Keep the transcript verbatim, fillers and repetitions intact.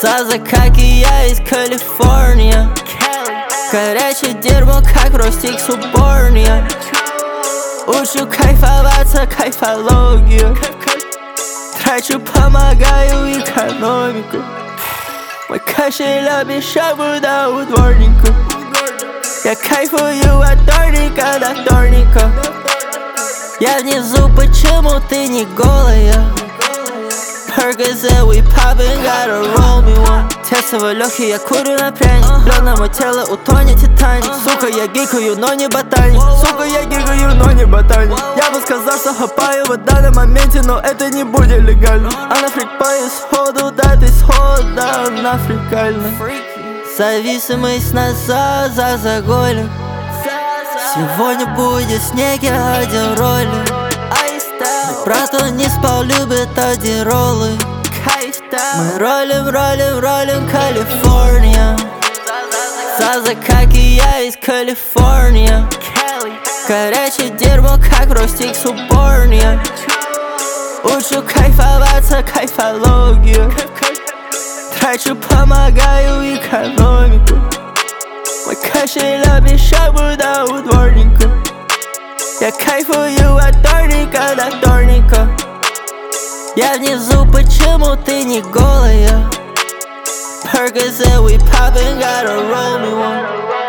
Заза, как и я, из Калифорния. Горячее дерьмо, как Ростик Суборния. Учу кайфоваться, кайфологию. Трачу, помогаю экономику. Мой кошель обещал буда у дворника. Я кайфую от вторника до вторника. Я внизу, почему ты не голая? Percocet, we poppin', gotta roll me one. Тестовый легкий, я курю на пряник. Лед на мое тело, утонет Титаник. Сука, я гикаю, но не ботаник. Сука, я гикаю, но не ботаник. Я бы сказал, что хапаю в данном моменте, но это не будет легально. Она фрикпает сходу, да ты схода, она фрикальна. Зависимость назад за заголем. Сегодня будет снег, я один ролик. Брат, он не спал, любит одиролы. Мы ролим, ролим, ролим, Калифорния. Заза, как и я, из Калифорния. Горячее дерьмо, как Ростик Суборния. Учу кайфоваться, кайфологию. Трачу, помогаю экономику. Мой кошель обещал буда у дворника. Я кайфую от вторника до вторника. Я внизу, почему ты не голая? Percocet, we poppin', gotta roll me one.